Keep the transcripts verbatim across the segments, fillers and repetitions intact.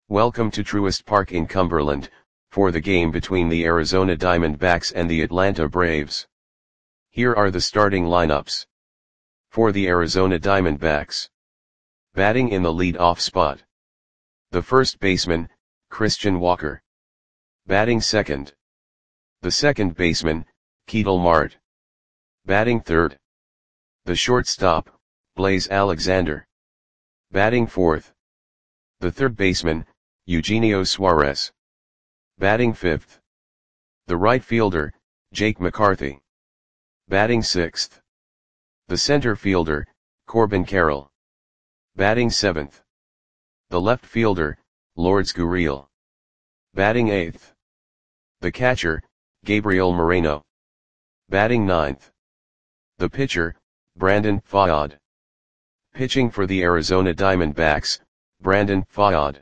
Welcome to Truist Park in Cumberland, for the game between the Arizona Diamondbacks and the Atlanta Braves. Here are the starting lineups. For the Arizona Diamondbacks. Batting in the lead-off spot. The first baseman, Christian Walker. Batting second. The second baseman, Ketel Marte. Batting third. The shortstop, Blaise Alexander. Batting fourth. The third baseman, Eugenio Suarez. Batting fifth. The right fielder, Jake McCarthy. Batting sixth. The center fielder, Corbin Carroll. Batting seventh. The left fielder, Lourdes Gurriel. Batting eighth. The catcher, Gabriel Moreno. Batting ninth. The pitcher, Brandon Pfaadt. Pitching for the Arizona Diamondbacks, Brandon Pfaadt.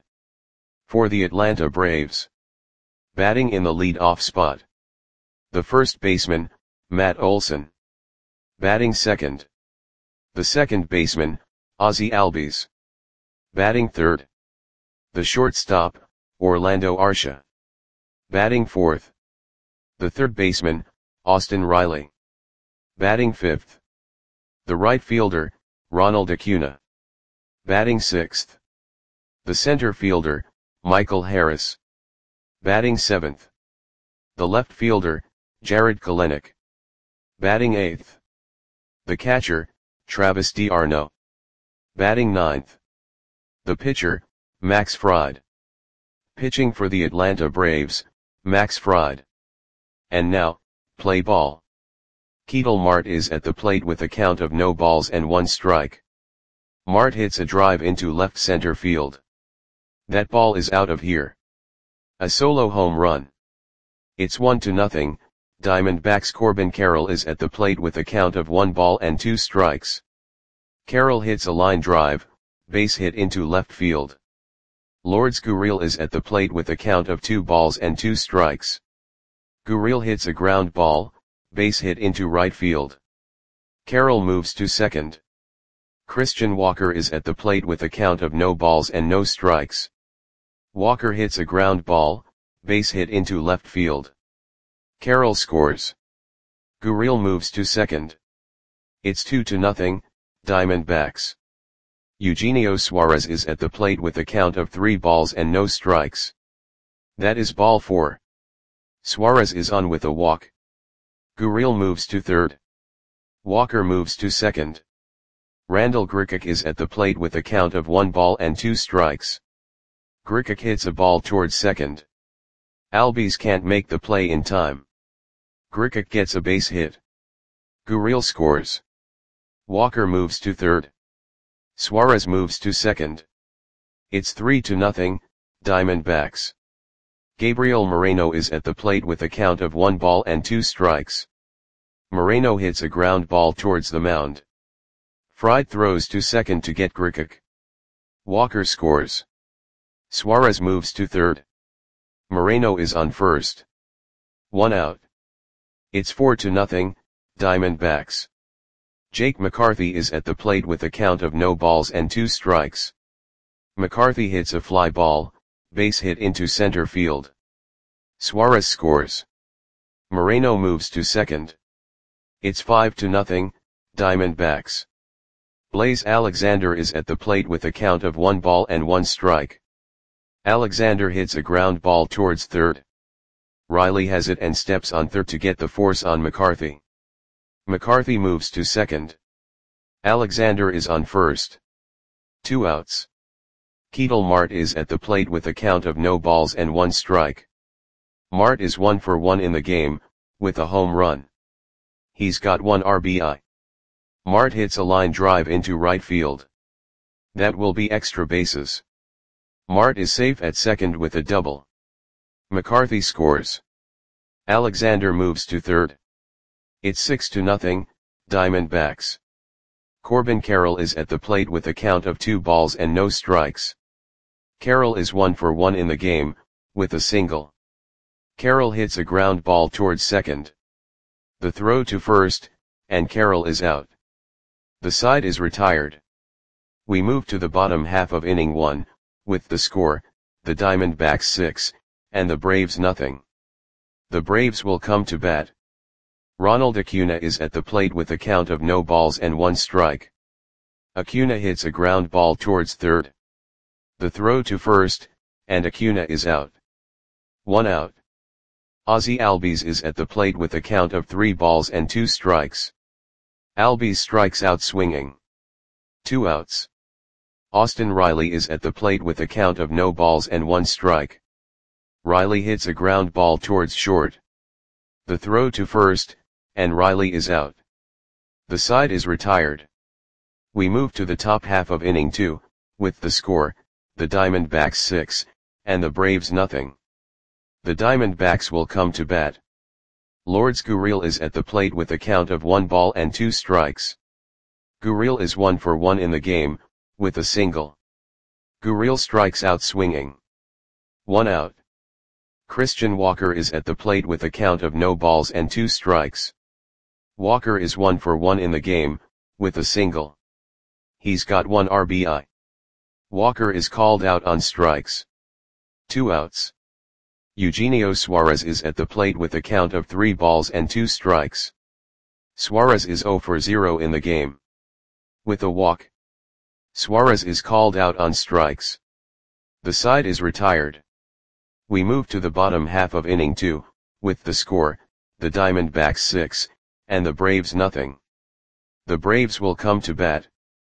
For the Atlanta Braves. Batting in the lead-off spot. The first baseman, Matt Olson. Batting second. The second baseman, Ozzie Albies. Batting third. The shortstop, Orlando Arcia. Batting fourth. The third baseman, Austin Riley. Batting fifth. The right fielder, Ronald Acuna. Batting sixth. The center fielder, Michael Harris. Batting seventh. The left fielder, Jarred Kelenic. Batting eighth. The catcher, Travis d'Arnaud. Batting ninth. The pitcher, Max Fried. Pitching for the Atlanta Braves, Max Fried. And now, play ball. Ketel Marte is at the plate with a count of no balls and one strike. Marte hits a drive into left center field. That ball is out of here. A solo home run. It's one to nothing. Diamondbacks' Corbin Carroll is at the plate with a count of one ball and two strikes. Carroll hits a line drive, base hit into left field. Lourdes Gurriel is at the plate with a count of two balls and two strikes. Gurriel hits a ground ball, base hit into right field. Carroll moves to second. Christian Walker is at the plate with a count of no balls and no strikes. Walker hits a ground ball, base hit into left field. Carroll scores. Gurriel moves to second. It's two to nothing, Diamondbacks. Eugenio Suarez is at the plate with a count of three balls and no strikes. That is ball four. Suarez is on with a walk. Gurriel moves to third. Walker moves to second. Randal Grichuk is at the plate with a count of one ball and two strikes. Grichuk hits a ball towards second. Albies can't make the play in time. Grichuk gets a base hit. Gurriel scores. Walker moves to third. Suarez moves to second. It's three to nothing, Diamondbacks. Gabriel Moreno is at the plate with a count of one ball and two strikes. Moreno hits a ground ball towards the mound. Fried throws to second to get Grichuk. Walker scores. Suarez moves to third. Moreno is on first. One out. It's four to nothing, Diamondbacks. Jake McCarthy is at the plate with a count of no balls and two strikes. McCarthy hits a fly ball, base hit into center field. Suarez scores. Moreno moves to second. It's five to nothing, Diamondbacks. Blaise Alexander is at the plate with a count of one ball and one strike. Alexander hits a ground ball towards third. Riley has it and steps on third to get the force on McCarthy. McCarthy moves to second. Alexander is on first. Two outs. Ketel Marte is at the plate with a count of no balls and one strike. Marte is one for one in the game, with a home run. He's got one R B I. Marte hits a line drive into right field. That will be extra bases. Marte is safe at second with a double. McCarthy scores. Alexander moves to third. It's six to nothing, Diamondbacks. Corbin Carroll is at the plate with a count of two balls and no strikes. Carroll is one for one in the game, with a single. Carroll hits a ground ball towards second. The throw to first, and Carroll is out. The side is retired. We move to the bottom half of inning one, with the score, the Diamondbacks six, and the Braves nothing. The Braves will come to bat. Ronald Acuna is at the plate with a count of no balls and one strike. Acuna hits a ground ball towards third. The throw to first, and Acuna is out. One out. Ozzie Albies is at the plate with a count of three balls and two strikes. Albies strikes out swinging. Two outs. Austin Riley is at the plate with a count of no balls and one strike. Riley hits a ground ball towards short. The throw to first, and Riley is out. The side is retired. We move to the top half of inning two, with the score, the Diamondbacks six, and the Braves nothing. The Diamondbacks will come to bat. Lourdes Gurriel is at the plate with a count of one ball and two strikes. Gurriel is one for one in the game, with a single. Gurriel strikes out swinging. One out. Christian Walker is at the plate with a count of no balls and two strikes. Walker is one for one in the game, with a single. He's got one R B I. Walker is called out on strikes. Two outs. Eugenio Suarez is at the plate with a count of three balls and two strikes. Suarez is zero for zero in the game. With a walk. Suarez is called out on strikes. The side is retired. We move to the bottom half of inning two, with the score, the Diamondbacks six, and the Braves nothing. The Braves will come to bat.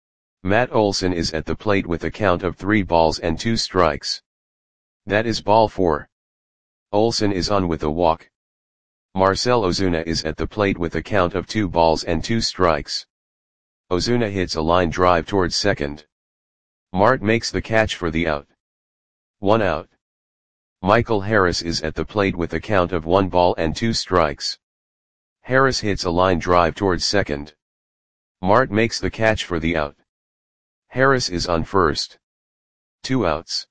Matt Olson is at the plate with a count of three balls and two strikes. That is ball four. Olson is on with a walk. Marcell Ozuna is at the plate with a count of two balls and two strikes. Ozuna hits a line drive towards second. Mart makes the catch for the out. One out. Michael Harris is at the plate with a count of one ball and two strikes. Harris hits a line drive towards second. Mart makes the catch for the out. Harris is on first. Two outs.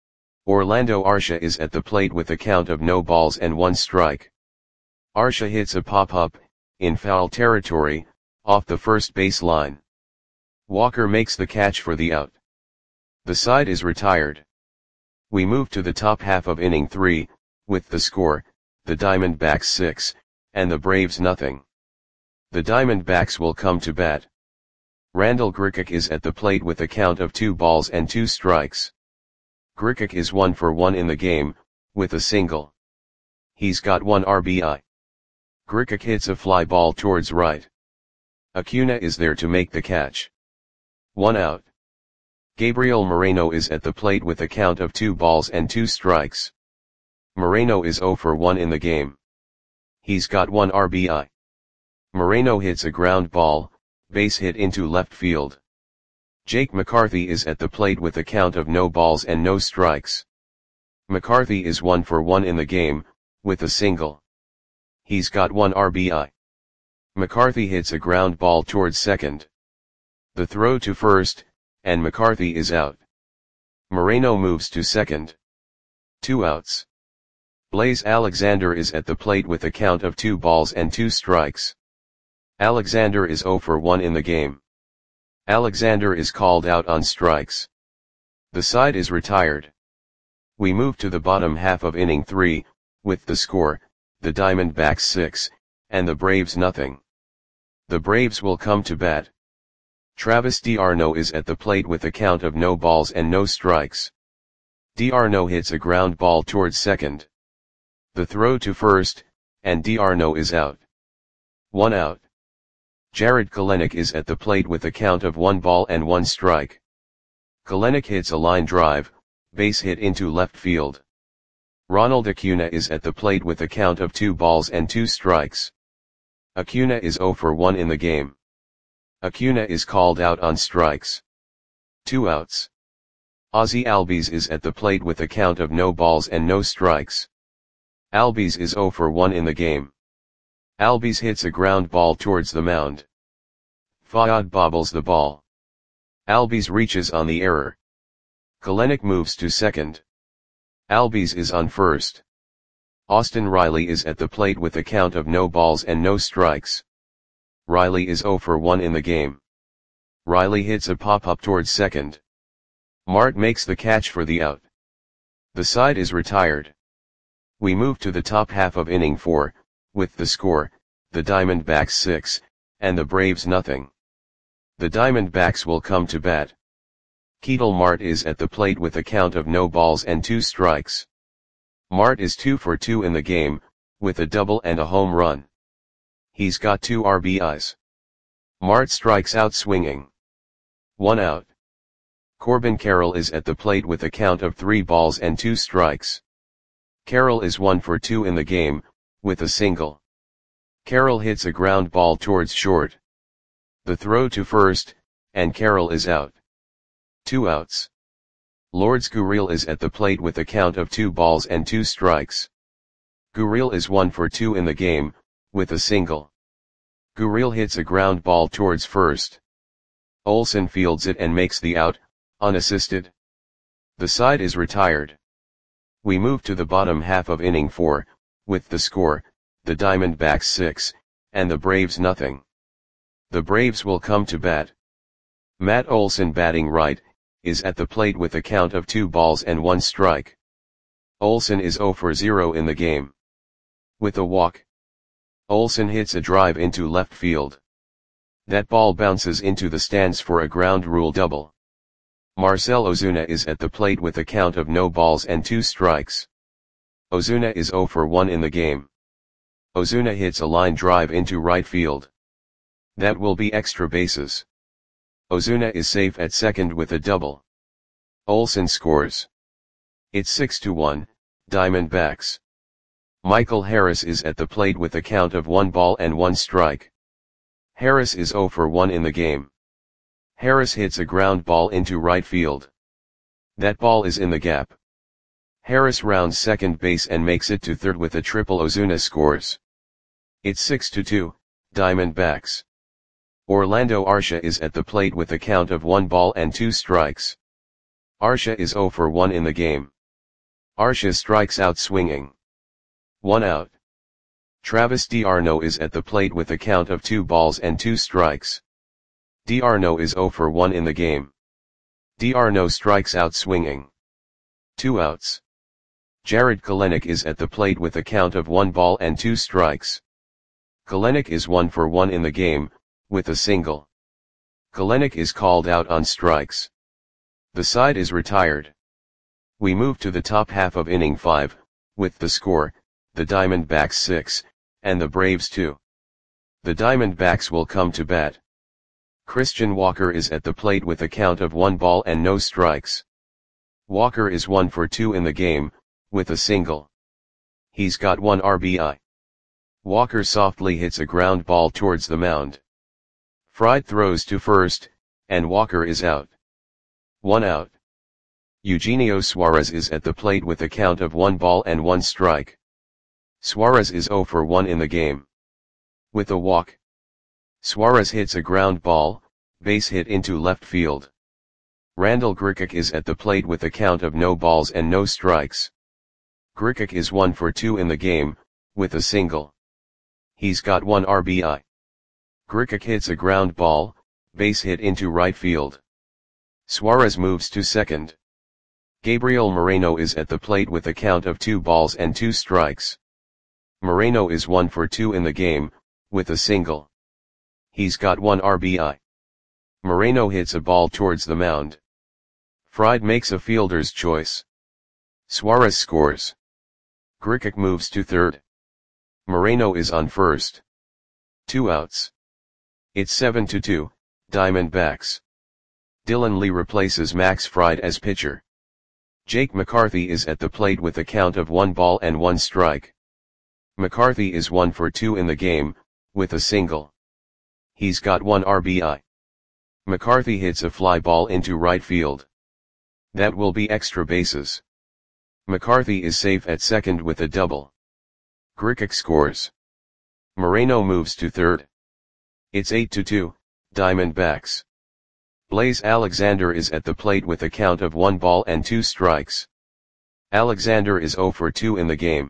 Orlando Arcia is at the plate with a count of no balls and one strike. Arcia hits a pop-up, in foul territory, off the first base line. Walker makes the catch for the out. The side is retired. We move to the top half of inning three, with the score, the Diamondbacks six, and the Braves nothing. The Diamondbacks will come to bat. Randall Grichuk is at the plate with a count of two balls and two strikes. Grichuk is one for one in the game, with a single. He's got one R B I. Grichuk hits a fly ball towards right. Acuna is there to make the catch. One out. Gabriel Moreno is at the plate with a count of two balls and two strikes. Moreno is zero for one in the game. He's got one R B I. Moreno hits a ground ball, base hit into left field. Jake McCarthy is at the plate with a count of no balls and no strikes. McCarthy is one for one in the game, with a single. He's got one R B I. McCarthy hits a ground ball towards second. The throw to first, and McCarthy is out. Moreno moves to second. Two outs. Blaze Alexander is at the plate with a count of two balls and two strikes. Alexander is zero for one in the game. Alexander is called out on strikes. The side is retired. We move to the bottom half of inning three, with the score, the Diamondbacks six, and the Braves nothing. The Braves will come to bat. Travis d'Arnaud is at the plate with a count of no balls and no strikes. d'Arnaud hits a ground ball towards second. The throw to first, and d'Arnaud is out. One out. Jarred Kelenic is at the plate with a count of one ball and one strike. Kelenic hits a line drive, base hit into left field. Ronald Acuna is at the plate with a count of two balls and two strikes. Acuna is zero for one in the game. Acuna is called out on strikes. Two outs. Ozzie Albies is at the plate with a count of no balls and no strikes. Albies is zero for one in the game. Albies hits a ground ball towards the mound. Fayad bobbles the ball. Albies reaches on the error. Kelenic moves to second. Albies is on first. Austin Riley is at the plate with a count of no balls and no strikes. Riley is zero for one in the game. Riley hits a pop-up towards second. Mart makes the catch for the out. The side is retired. We move to the top half of inning four, with the score, the Diamondbacks six, and the Braves nothing. The Diamondbacks will come to bat. Ketel Marte is at the plate with a count of no balls and two strikes. Marte is two for two in the game, with a double and a home run. He's got two R B Is. Marte strikes out swinging. One out. Corbin Carroll is at the plate with a count of three balls and two strikes. Carroll is one for two in the game, with a single. Carroll hits a ground ball towards short. The throw to first, and Carroll is out. Two outs. Lourdes Gurriel is at the plate with a count of two balls and two strikes. Gurriel is one for two in the game, with a single. Gurriel hits a ground ball towards first. Olson fields it and makes the out, unassisted. The side is retired. We move to the bottom half of inning four, with the score, the Diamondbacks six, and the Braves nothing. The Braves will come to bat. Matt Olson, batting right, is at the plate with a count of two balls and one strike. Olson is zero for zero in the game. With a walk, Olson hits a drive into left field. That ball bounces into the stands for a ground rule double. Marcell Ozuna is at the plate with a count of no balls and two strikes. Ozuna is zero for one in the game. Ozuna hits a line drive into right field. That will be extra bases. Ozuna is safe at second with a double. Olson scores. It's six to one, Diamondbacks. Michael Harris is at the plate with a count of one ball and one strike. Harris is zero for one in the game. Harris hits a ground ball into right field. That ball is in the gap. Harris rounds second base and makes it to third with a triple. Ozuna scores. It's six to two, Diamondbacks. Orlando Arcia is at the plate with a count of one ball and two strikes. Arcia is zero for one in the game. Arcia strikes out swinging. One out. Travis d'Arnaud is at the plate with a count of two balls and two strikes. d'Arnaud is zero for one in the game. d'Arnaud strikes out swinging. Two outs. Jarred Kelenic is at the plate with a count of one ball and two strikes. Kelenic is one for one in the game, with a single. Kelenic is called out on strikes. The side is retired. We move to the top half of inning five, with the score, the Diamondbacks six, and the Braves two. The Diamondbacks will come to bat. Christian Walker is at the plate with a count of one ball and no strikes. Walker is one for two in the game, with a single. He's got one R B I. Walker softly hits a ground ball towards the mound. Fried throws to first, and Walker is out. One out. Eugenio Suarez is at the plate with a count of one ball and one strike. Suarez is zero for one in the game. With a walk, Suarez hits a ground ball, base hit into left field. Randal Grichuk is at the plate with a count of no balls and no strikes. Grichuk is one for two in the game, with a single. He's got one R B I. Grichuk hits a ground ball, base hit into right field. Suarez moves to second. Gabriel Moreno is at the plate with a count of two balls and two strikes. Moreno is one for two in the game, with a single. He's got one R B I. Moreno hits a ball towards the mound. Fried makes a fielder's choice. Suarez scores. Grichuk moves to third. Moreno is on first. Two outs. It's seven to two, Diamondbacks. Dylan Lee replaces Max Fried as pitcher. Jake McCarthy is at the plate with a count of one ball and one strike. McCarthy is one for two in the game, with a single. He's got one R B I. McCarthy hits a fly ball into right field. That will be extra bases. McCarthy is safe at second with a double. Grichuk scores. Moreno moves to third. It's eight to two, Diamondbacks. Blaze Alexander is at the plate with a count of one ball and two strikes. Alexander is zero for two in the game.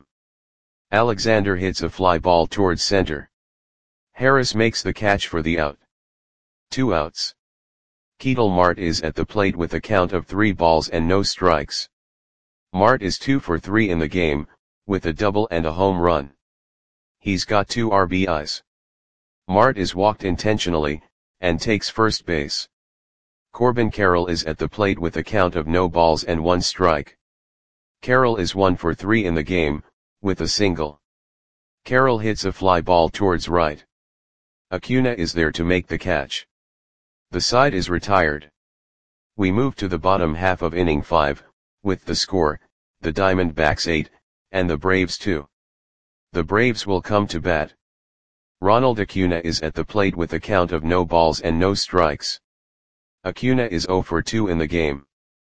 Alexander hits a fly ball towards center. Harris makes the catch for the out. Two outs. Ketel Marte is at the plate with a count of three balls and no strikes. Mart is two for three in the game, with a double and a home run. He's got two R B Is. Mart is walked intentionally, and takes first base. Corbin Carroll is at the plate with a count of no balls and one strike. Carroll is one for three in the game, with a single. Carroll hits a fly ball towards right. Acuna is there to make the catch. The side is retired. We move to the bottom half of inning five, with the score, the Diamondbacks eight, and the Braves two. The Braves will come to bat. Ronald Acuna is at the plate with a count of no balls and no strikes. Acuna is zero for two in the game.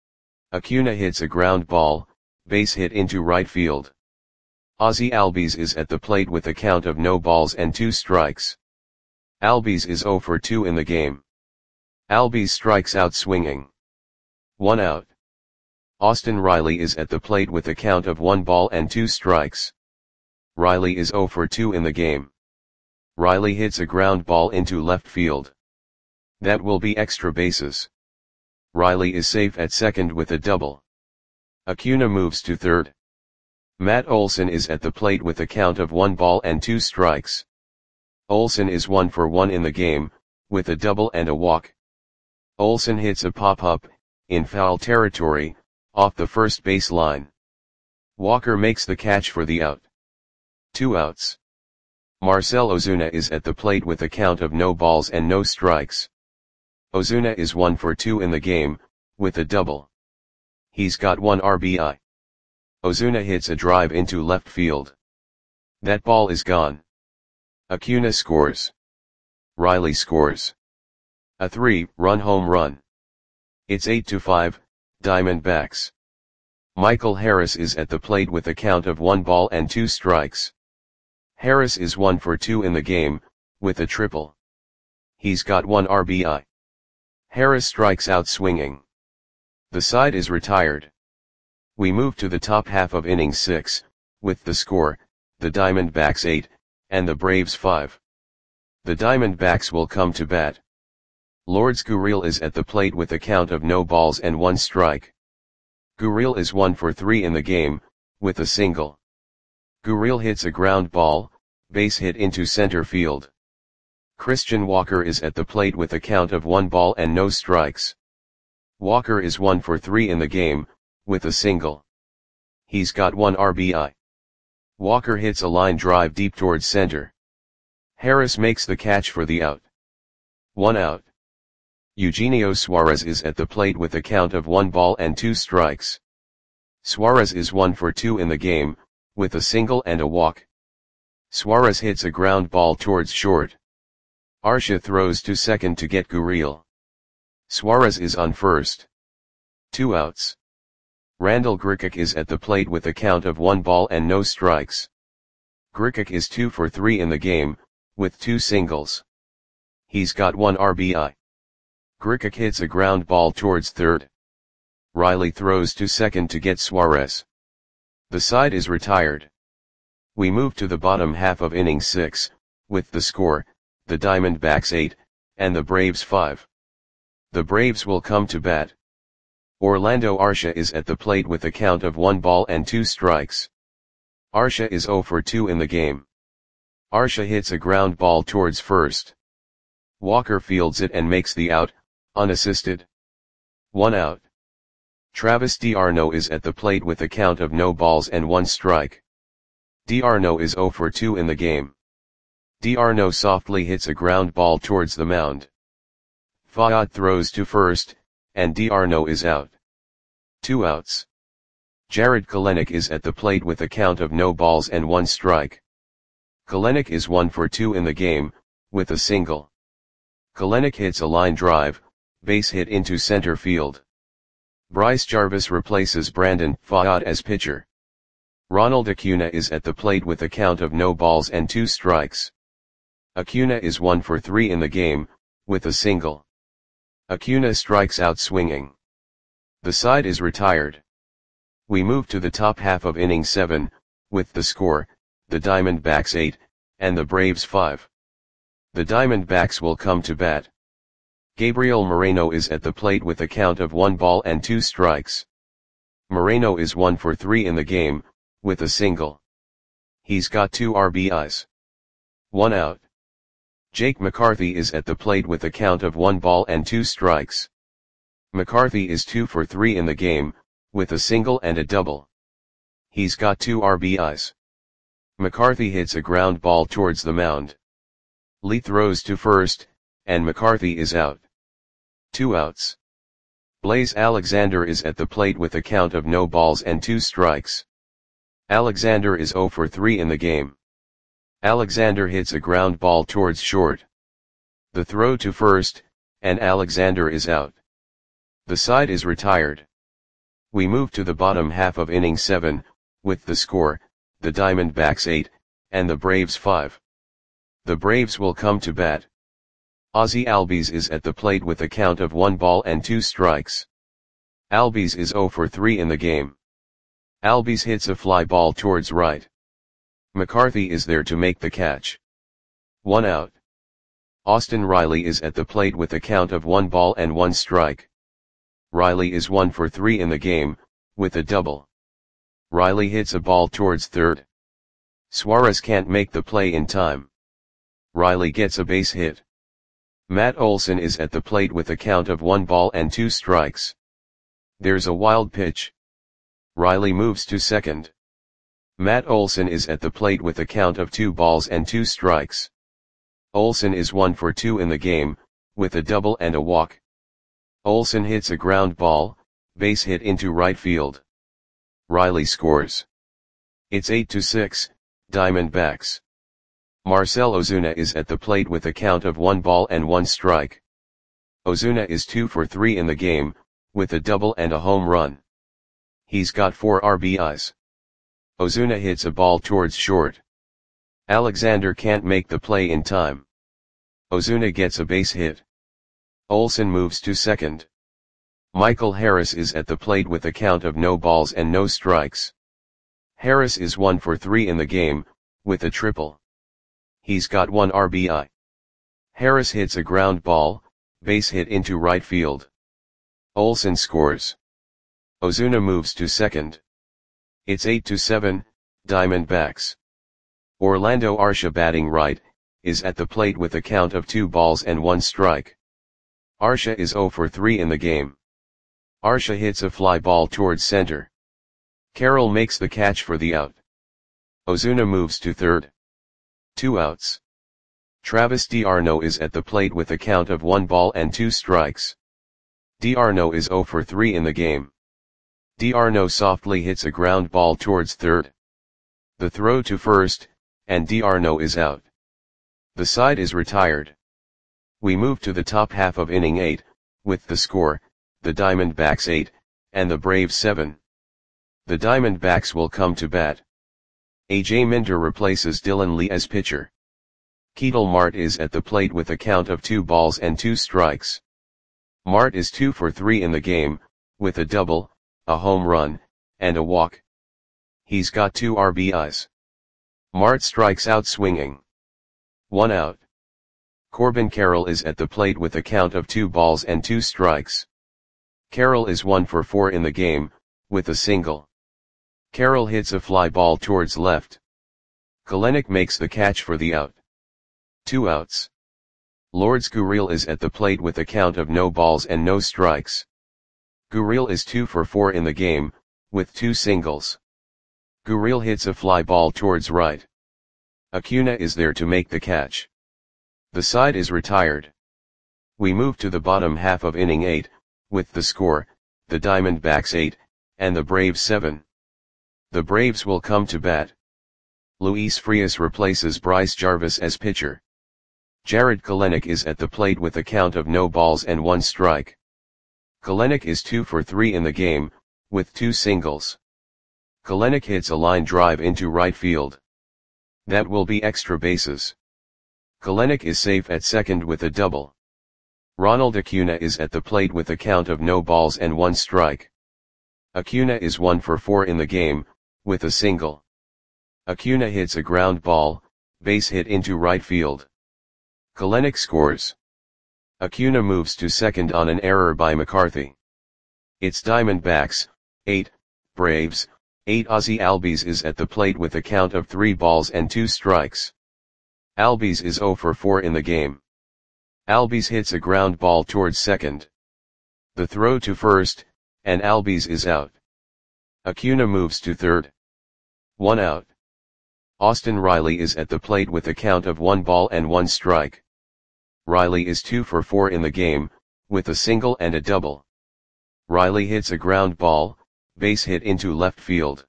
Acuna hits a ground ball, base hit into right field. Ozzie Albies is at the plate with a count of no balls and two strikes. Albies is zero for two in the game. Albies strikes out swinging. One out. Austin Riley is at the plate with a count of one ball and two strikes. Riley is zero for two in the game. Riley hits a ground ball into left field. That will be extra bases. Riley is safe at second with a double. Acuna moves to third. Matt Olson is at the plate with a count of one ball and two strikes. Olson is one for one in the game, with a double and a walk. Olson hits a pop-up, in foul territory, off the first base line. Walker makes the catch for the out. Two outs. Marcell Ozuna is at the plate with a count of no balls and no strikes. Ozuna is one for two in the game, with a double. He's got one R B I. Ozuna hits a drive into left field. That ball is gone. Acuna scores. Riley scores. A three-run home run. It's eight to five, Diamondbacks. Michael Harris is at the plate with a count of one ball and two strikes. Harris is one for two in the game, with a triple. He's got one R B I. Harris strikes out swinging. The side is retired. We move to the top half of inning six, with the score, the Diamondbacks eight, and the Braves five. The Diamondbacks will come to bat. Lourdes Gurriel is at the plate with a count of no balls and one strike. Gurriel is one for three in the game, with a single. Gurriel hits a ground ball, base hit into center field. Christian Walker is at the plate with a count of one ball and no strikes. Walker is one for three in the game, with a single. He's got one R B I. Walker hits a line drive deep towards center. Harris makes the catch for the out. One out. Eugenio Suarez is at the plate with a count of one ball and two strikes. Suarez is one for two in the game, with a single and a walk. Suarez hits a ground ball towards short. Arcia throws to second to get Gurriel. Suarez is on first. Two outs. Randall Grichuk is at the plate with a count of one ball and no strikes. Grichuk is two for three in the game, with two singles. He's got one R B I. Grichuk hits a ground ball towards third. Riley throws to second to get Suarez. The side is retired. We move to the bottom half of inning six, with the score, the Diamondbacks eight, and the Braves five. The Braves will come to bat. Orlando Arcia is at the plate with a count of one ball and two strikes. Arcia is zero for two in the game. Arcia hits a ground ball towards first. Walker fields it and makes the out, unassisted. One out. Travis d'Arnaud is at the plate with a count of no balls and one strike. D'Arnaud is zero for two in the game. D'Arnaud softly hits a ground ball towards the mound. Fayad throws to first, and D'Arnaud is out. Two outs. Jared Kelenic is at the plate with a count of no balls and one strike. Kelenic is one for two in the game, with a single. Kelenic hits a line drive, base hit into center field. Bryce Jarvis replaces Brandon Fayad as pitcher. Ronald Acuna is at the plate with a count of no balls and two strikes. Acuna is one for three in the game, with a single. Acuna strikes out swinging. The side is retired. We move to the top half of inning seven, with the score, the Diamondbacks eight, and the Braves five. The Diamondbacks will come to bat. Gabriel Moreno is at the plate with a count of one ball and two strikes. Moreno is one for three in the game, with a single. He's got two R B Is. One out. Jake McCarthy is at the plate with a count of one ball and two strikes. McCarthy is two for three in the game, with a single and a double. He's got two R B Is. McCarthy hits a ground ball towards the mound. Lee throws to first, and McCarthy is out. Two outs. Blaze Alexander is at the plate with a count of no balls and two strikes. Alexander is zero for three in the game. Alexander hits a ground ball towards short. The throw to first, and Alexander is out. The side is retired. We move to the bottom half of inning seven, with the score, the Diamondbacks eight, and the Braves five. The Braves will come to bat. Ozzie Albies is at the plate with a count of one ball and two strikes. Albies is zero for three in the game. Albies hits a fly ball towards right. McCarthy is there to make the catch. One out. Austin Riley is at the plate with a count of one ball and one strike. Riley is one for three in the game, with a double. Riley hits a ball towards third. Suarez can't make the play in time. Riley gets a base hit. Matt Olson is at the plate with a count of one ball and two strikes. There's a wild pitch. Riley moves to second. Matt Olson is at the plate with a count of two balls and two strikes. Olson is one for two in the game, with a double and a walk. Olson hits a ground ball, base hit into right field. Riley scores. It's eight to six, Diamondbacks. Marcell Ozuna is at the plate with a count of one ball and one strike. Ozuna is two for three in the game, with a double and a home run. He's got four R B Is. Ozuna hits a ball towards short. Alexander can't make the play in time. Ozuna gets a base hit. Olson moves to second. Michael Harris is at the plate with a count of no balls and no strikes. Harris is one for three in the game, with a triple. He's got one R B I. Harris hits a ground ball, base hit into right field. Olson scores. Ozuna moves to second. It's eight to seven, Diamondbacks. Orlando Arcia, batting right, is at the plate with a count of two balls and one strike. Arcia is zero for three in the game. Arcia hits a fly ball towards center. Carroll makes the catch for the out. Ozuna moves to third. Two outs. Travis d'Arnaud is at the plate with a count of one ball and two strikes. d'Arnaud is zero for three in the game. d'Arnaud softly hits a ground ball towards third. The throw to first, and d'Arnaud is out. The side is retired. We move to the top half of inning eight, with the score, the Diamondbacks eight, and the Braves seven. The Diamondbacks will come to bat. A J Minter replaces Dylan Lee as pitcher. Ketel Marte is at the plate with a count of two balls and two strikes. Marte is two for three in the game, with a double, a home run, and a walk. He's got two R B Is. Marte strikes out swinging. One out. Corbin Carroll is at the plate with a count of two balls and two strikes. Carroll is one for four in the game, with a single. Carroll hits a fly ball towards left. Kelenic makes the catch for the out. Two outs. Lourdes Gurriel is at the plate with a count of no balls and no strikes. Gurriel is two for four in the game, with two singles. Gurriel hits a fly ball towards right. Acuna is there to make the catch. The side is retired. We move to the bottom half of inning eight, with the score, the Diamondbacks eight, and the Braves seven. The Braves will come to bat. Luis Frias replaces Bryce Jarvis as pitcher. Jared Kelenic is at the plate with a count of no balls and one strike. Kelenic is two for three in the game, with two singles. Kelenic hits a line drive into right field. That will be extra bases. Kelenic is safe at second with a double. Ronald Acuna is at the plate with a count of no balls and one strike. Acuna is one for four in the game, with a single. Acuna hits a ground ball, base hit into right field. Kelenic scores. Acuna moves to second on an error by McCarthy. It's Diamondbacks, eight, Braves, eight Ozzie Albies is at the plate with a count of three balls and two strikes. Albies is zero for four in the game. Albies hits a ground ball towards second. The throw to first, and Albies is out. Acuna moves to third. One out. Austin Riley is at the plate with a count of one ball and one strike. Riley is two for four in the game, with a single and a double. Riley hits a ground ball, base hit into left field.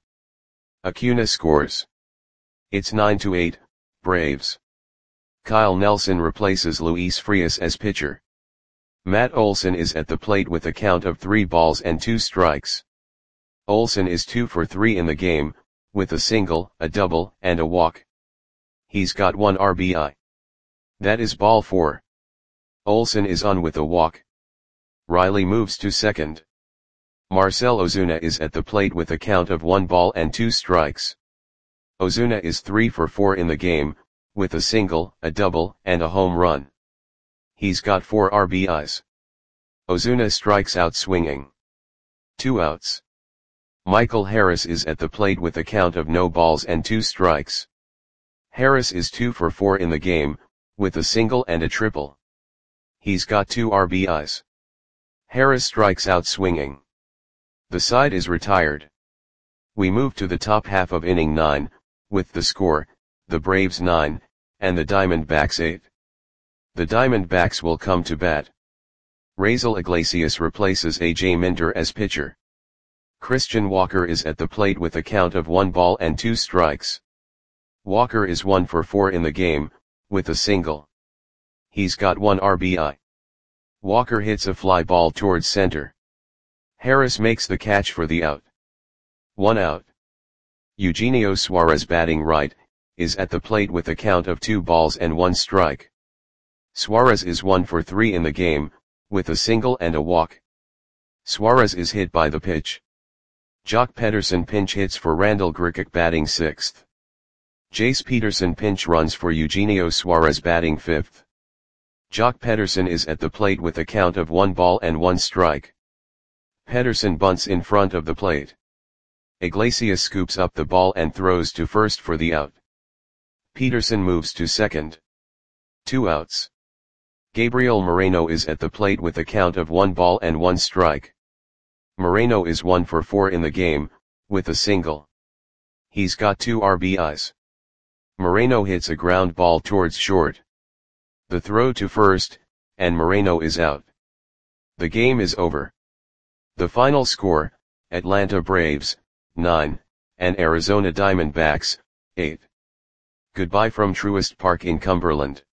Acuna scores. It's nine to eight, Braves. Kyle Nelson replaces Luis Frias as pitcher. Matt Olson is at the plate with a count of three balls and two strikes. Olson is two for three in the game, with a single, a double, and a walk. He's got one R B I. That is ball four. Olson is on with a walk. Riley moves to second. Marcell Ozuna is at the plate with a count of one ball and two strikes. Ozuna is three for four in the game, with a single, a double, and a home run. He's got four R B Is. Ozuna strikes out swinging. Two outs. Michael Harris is at the plate with a count of no balls and two strikes. Harris is two for four in the game, with a single and a triple. He's got two R B Is. Harris strikes out swinging. The side is retired. We move to the top half of inning nine, with the score, the Braves nine, and the Diamondbacks eight. The Diamondbacks will come to bat. Raisel Iglesias replaces A J Minter as pitcher. Christian Walker is at the plate with a count of one ball and two strikes. Walker is one for four in the game, with a single. He's got one R B I. Walker hits a fly ball towards center. Harris makes the catch for the out. One out. Eugenio Suarez, batting right, is at the plate with a count of two balls and one strike. Suarez is one for three in the game, with a single and a walk. Suarez is hit by the pitch. Jock Pederson pinch hits for Randall Grichuk, batting sixth. Jace Peterson pinch runs for Eugenio Suarez, batting fifth. Jock Pederson is at the plate with a count of one ball and one strike. Pederson bunts in front of the plate. Iglesias scoops up the ball and throws to first for the out. Peterson moves to second. Two outs. Gabriel Moreno is at the plate with a count of one ball and one strike. Moreno is one for four in the game, with a single. He's got two R B Is. Moreno hits a ground ball towards short. The throw to first, and Moreno is out. The game is over. The final score, Atlanta Braves, nine, and Arizona Diamondbacks, eight. Goodbye from Truist Park in Cumberland.